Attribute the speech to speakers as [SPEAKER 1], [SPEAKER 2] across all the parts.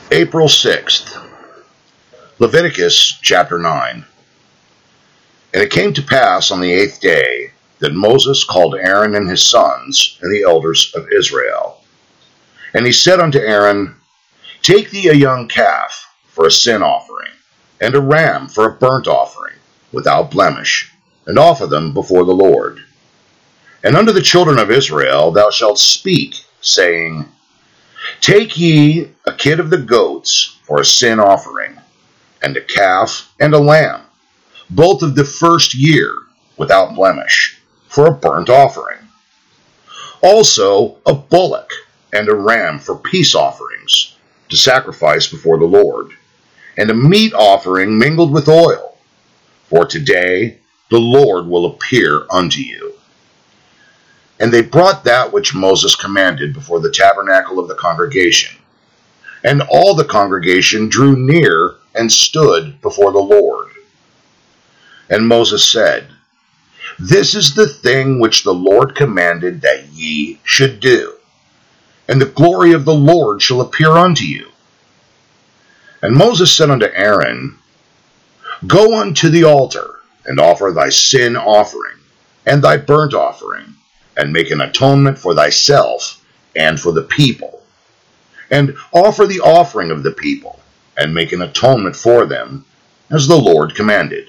[SPEAKER 1] April 6th, Leviticus chapter 9. And it came to pass on the 8th day that Moses called Aaron and his sons and the elders of Israel. And he said unto Aaron, Take thee a young calf for a sin offering, and a ram for a burnt offering, without blemish, and offer them before the Lord. And unto the children of Israel thou shalt speak, saying, Take ye a kid of the goats for a sin offering, and a calf and a lamb, both of the first year, without blemish, for a burnt offering. Also a bullock and a ram for peace offerings, to sacrifice before the Lord, and a meat offering mingled with oil. For today the Lord will appear unto you. And they brought that which Moses commanded before the tabernacle of the congregation. And all the congregation drew near and stood before the Lord. And Moses said, This is the thing which the Lord commanded that ye should do, and the glory of the Lord shall appear unto you. And Moses said unto Aaron, Go unto the altar, and offer thy sin offering, and thy burnt offering, and make an atonement for thyself and for the people. And offer the offering of the people, and make an atonement for them, as the Lord commanded.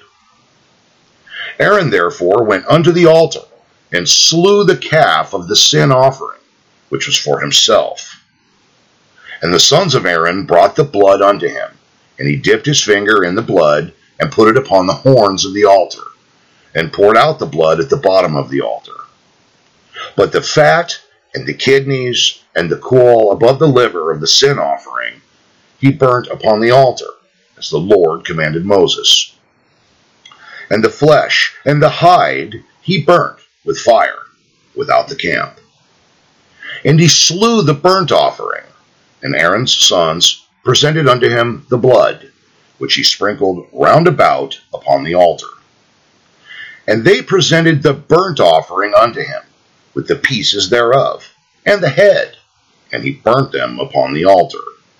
[SPEAKER 1] Aaron therefore went unto the altar, and slew the calf of the sin offering, which was for himself. And the sons of Aaron brought the blood unto him, and he dipped his finger in the blood, and put it upon the horns of the altar, and poured out the blood at the bottom of the altar. But the fat, and the kidneys, and the caul above the liver of the sin offering, he burnt upon the altar, as the Lord commanded Moses. And the flesh and the hide he burnt with fire, without the camp. And he slew the burnt offering, and Aaron's sons presented unto him the blood, which he sprinkled round about upon the altar. And they presented the burnt offering unto him, with the pieces thereof, and the head, and he burnt them upon the altar.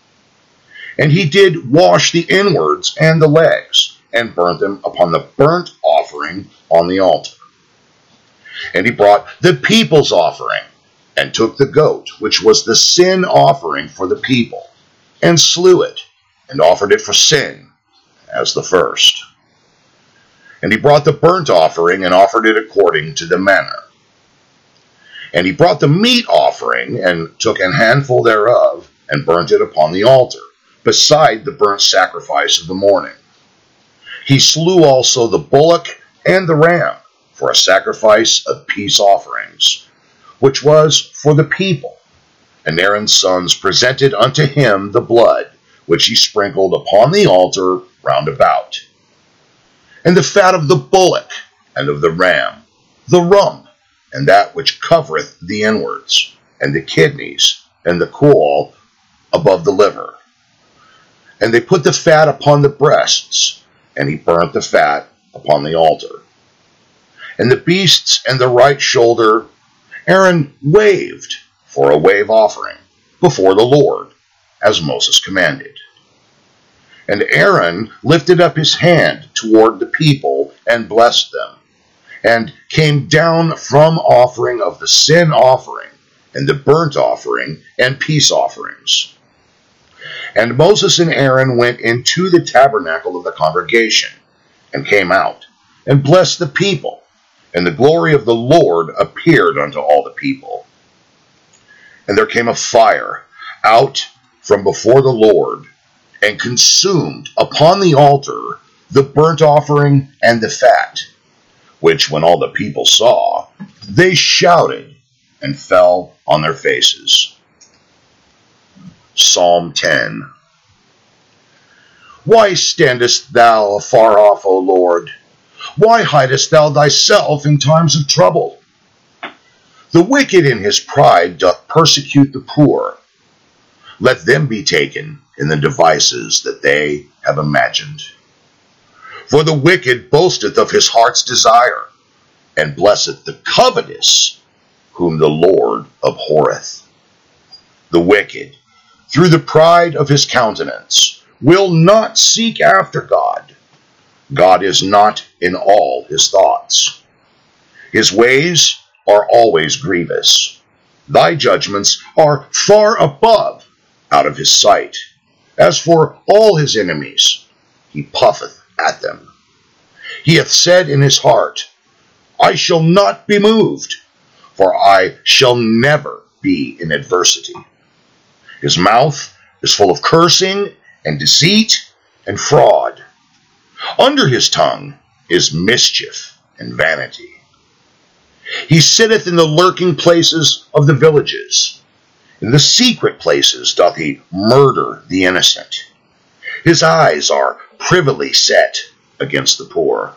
[SPEAKER 1] And he did wash the inwards and the legs, and burnt them upon the burnt offering on the altar. And he brought the people's offering, and took the goat, which was the sin offering for the people, and slew it, and offered it for sin, as the first. And he brought the burnt offering, and offered it according to the manner. And he brought the meat offering, and took an handful thereof, and burnt it upon the altar, beside the burnt sacrifice of the morning. He slew also the bullock and the ram, for a sacrifice of peace offerings, which was for the people. And Aaron's sons presented unto him the blood, which he sprinkled upon the altar round about. And the fat of the bullock, and of the ram, the rump, and that which covereth the inwards, and the kidneys, and the caul above the liver. And they put the fat upon the breasts, and he burnt the fat upon the altar. And the beasts and the right shoulder Aaron waved for a wave offering before the Lord, as Moses commanded. And Aaron lifted up his hand toward the people, and blessed them, and came down from offering of the sin offering, and the burnt offering, and peace offerings. And Moses and Aaron went into the tabernacle of the congregation, and came out, and blessed the people, and the glory of the Lord appeared unto all the people. And there came a fire out from before the Lord, and consumed upon the altar the burnt offering and the fat, which when all the people saw, they shouted, and fell on their faces. Psalm 10. Why standest thou afar off, O Lord? Why hidest thou thyself in times of trouble? The wicked in his pride doth persecute the poor. Let them be taken in the devices that they have imagined. For the wicked boasteth of his heart's desire, and blesseth the covetous, whom the Lord abhorreth. The wicked through the pride of his countenance, will not seek after God. God is not in all his thoughts. His ways are always grievous. Thy judgments are far above out of his sight. As for all his enemies, he puffeth at them. He hath said in his heart, I shall not be moved, for I shall never be in adversity. His mouth is full of cursing and deceit and fraud. Under his tongue is mischief and vanity. He sitteth in the lurking places of the villages. In the secret places doth he murder the innocent. His eyes are privily set against the poor.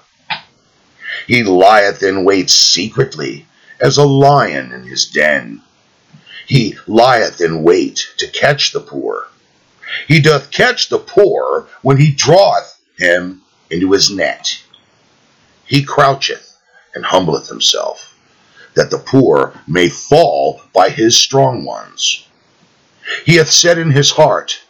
[SPEAKER 1] He lieth in wait secretly as a lion in his den. He lieth in wait to catch the poor. He doth catch the poor when he draweth him into his net. He croucheth and humbleth himself, that the poor may fall by his strong ones. He hath said in his heart,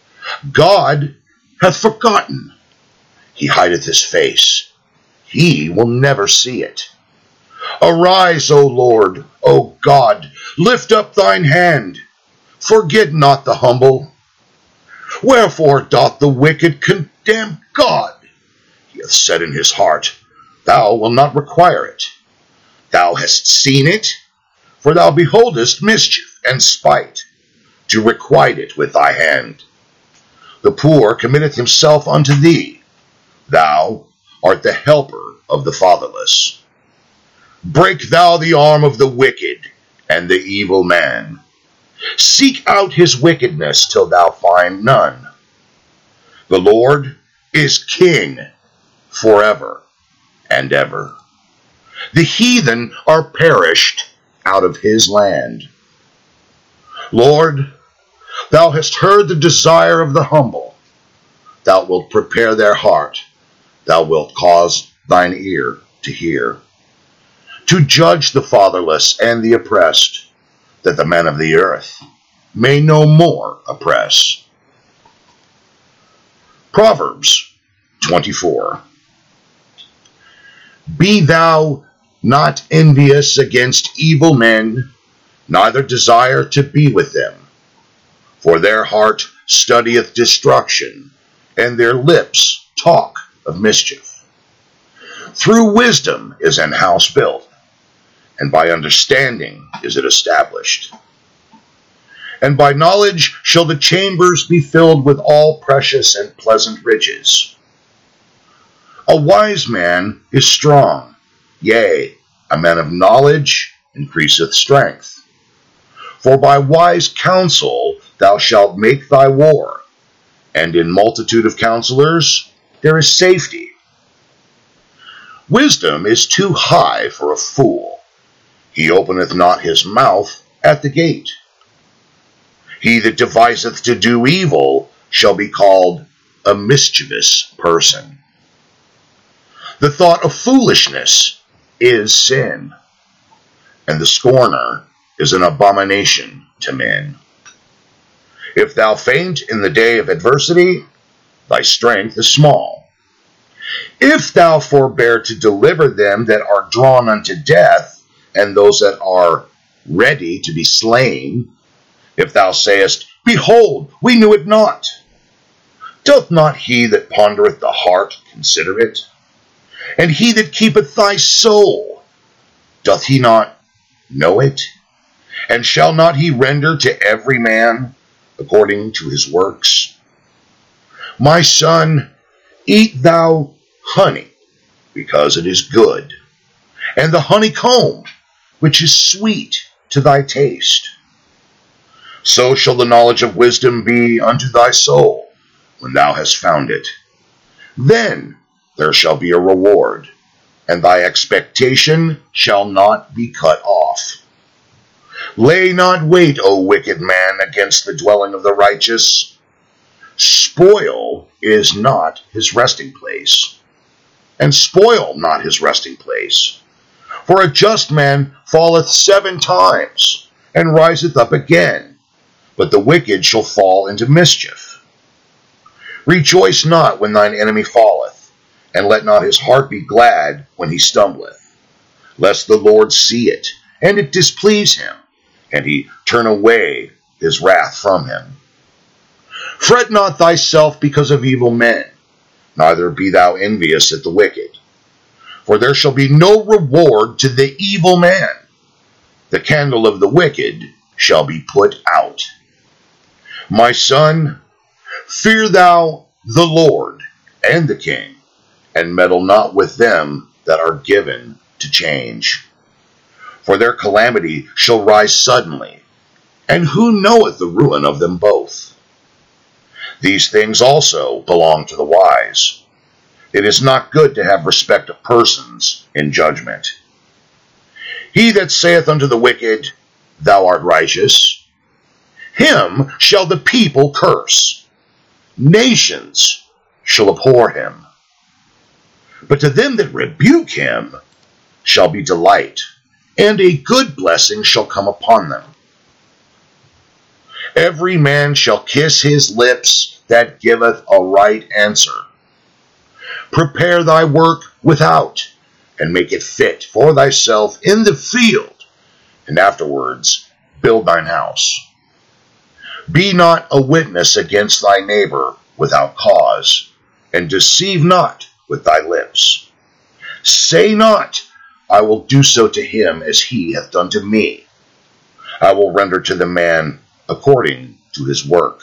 [SPEAKER 1] God hath forgotten. He hideth his face. He will never see it. Arise, O Lord, O God, lift up thine hand. Forget not the humble. Wherefore doth the wicked condemn God? He hath said in his heart, Thou wilt not require it. Thou hast seen it, for thou beholdest mischief and spite, to requite it with thy hand. The poor committeth himself unto thee. Thou art the helper of the fatherless. Break thou the arm of the wicked and the evil man. Seek out his wickedness till thou find none. The Lord is king forever and ever. The heathen are perished out of his land. Lord, thou hast heard the desire of the humble. Thou wilt prepare their heart. Thou wilt cause thine ear to hear, to judge the fatherless and the oppressed, that the men of the earth may no more oppress. Proverbs 24. Be thou not envious against evil men, neither desire to be with them. For their heart studieth destruction, and their lips talk of mischief. Through wisdom is an house built, and by understanding is it established. And by knowledge shall the chambers be filled with all precious and pleasant riches. A wise man is strong, yea, a man of knowledge increaseth strength. For by wise counsel thou shalt make thy war, and in multitude of counselors there is safety. Wisdom is too high for a fool. He openeth not his mouth at the gate. He that deviseth to do evil shall be called a mischievous person. The thought of foolishness is sin, and the scorner is an abomination to men. If thou faint in the day of adversity, thy strength is small. If thou forbear to deliver them that are drawn unto death, and those that are ready to be slain, if thou sayest, Behold, we knew it not, doth not he that pondereth the heart consider it? And he that keepeth thy soul, doth he not know it? And shall not he render to every man according to his works? My son, eat thou honey, because it is good, and the honeycomb, which is sweet to thy taste. So shall the knowledge of wisdom be unto thy soul, when thou hast found it. Then there shall be a reward, and thy expectation shall not be cut off. Lay not wait, O wicked man, against the dwelling of the righteous. Spoil is not his resting place, and spoil not his resting place. For a just man falleth 7 times, and riseth up again, but the wicked shall fall into mischief. Rejoice not when thine enemy falleth, and let not his heart be glad when he stumbleth, lest the Lord see it, and it displease him, and he turn away his wrath from him. Fret not thyself because of evil men, neither be thou envious at the wicked. For there shall be no reward to the evil man. The candle of the wicked shall be put out. My son, fear thou the Lord and the king, and meddle not with them that are given to change. For their calamity shall rise suddenly, and who knoweth the ruin of them both? These things also belong to the wise. It is not good to have respect of persons in judgment. He that saith unto the wicked, Thou art righteous, him shall the people curse. Nations shall abhor him. But to them that rebuke him shall be delight, and a good blessing shall come upon them. Every man shall kiss his lips that giveth a right answer. Prepare thy work without, and make it fit for thyself in the field, and afterwards build thine house. Be not a witness against thy neighbor without cause, and deceive not with thy lips. Say not, I will do so to him as he hath done to me. I will render to the man according to his work.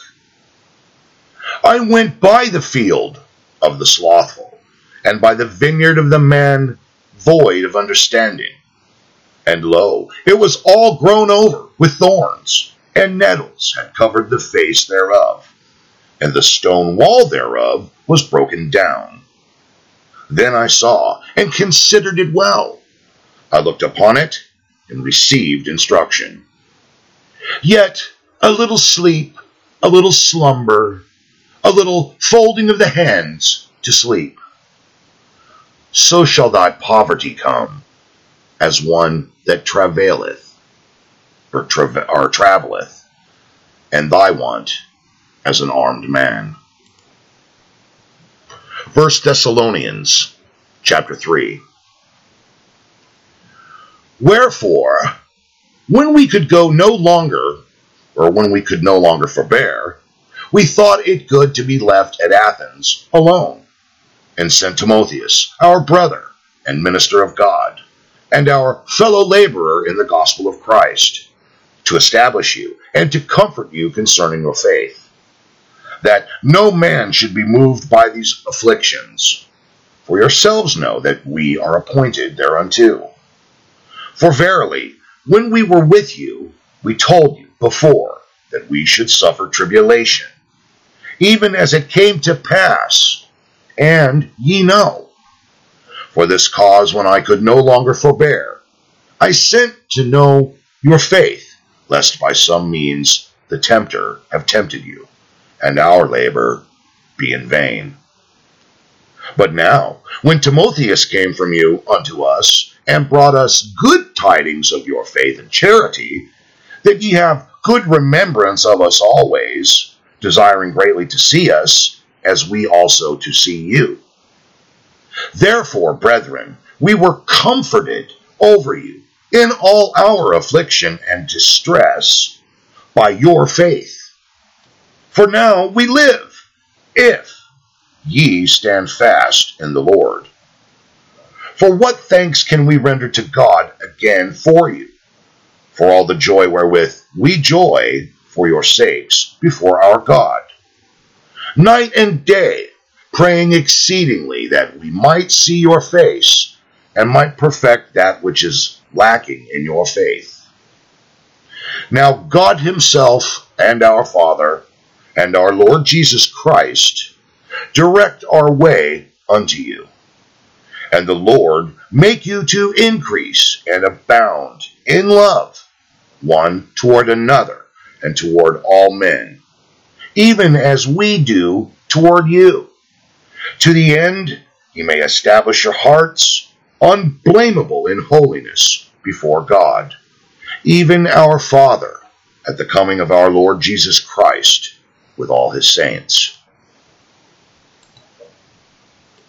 [SPEAKER 1] I went by the field of the slothful, and by the vineyard of the man void of understanding. And lo, it was all grown over with thorns, and nettles had covered the face thereof, and the stone wall thereof was broken down. Then I saw, and considered it well. I looked upon it, and received instruction. Yet a little sleep, a little slumber, a little folding of the hands to sleep. So shall thy poverty come, as one that travaileth, or travelleth, and thy want as an armed man. 1 Thessalonians chapter 3. Wherefore, when we could go no longer, or when we could no longer forbear, we thought it good to be left at Athens alone, and sent Timotheus, our brother and minister of God, and our fellow laborer in the gospel of Christ, to establish you and to comfort you concerning your faith, that no man should be moved by these afflictions. For yourselves know that we are appointed thereunto. For verily, when we were with you, we told you before that we should suffer tribulation, even as it came to pass, and ye know. For this cause, when I could no longer forbear, I sent to know your faith, lest by some means the tempter have tempted you, and our labor be in vain. But now, when Timotheus came from you unto us, and brought us good tidings of your faith and charity, that ye have good remembrance of us always, desiring greatly to see us, as we also to see you. Therefore, brethren, we were comforted over you in all our affliction and distress by your faith. For now we live, if ye stand fast in the Lord. For what thanks can we render to God again for you, for all the joy wherewith we joy for your sakes before our God, night and day, praying exceedingly that we might see your face, and might perfect that which is lacking in your faith. Now God himself, and our Father, and our Lord Jesus Christ, direct our way unto you. And the Lord make you to increase and abound in love, one toward another, and toward all men, even as we do toward you, to the end he may establish your hearts unblameable in holiness before God, even our Father, at the coming of our Lord Jesus Christ with all his saints.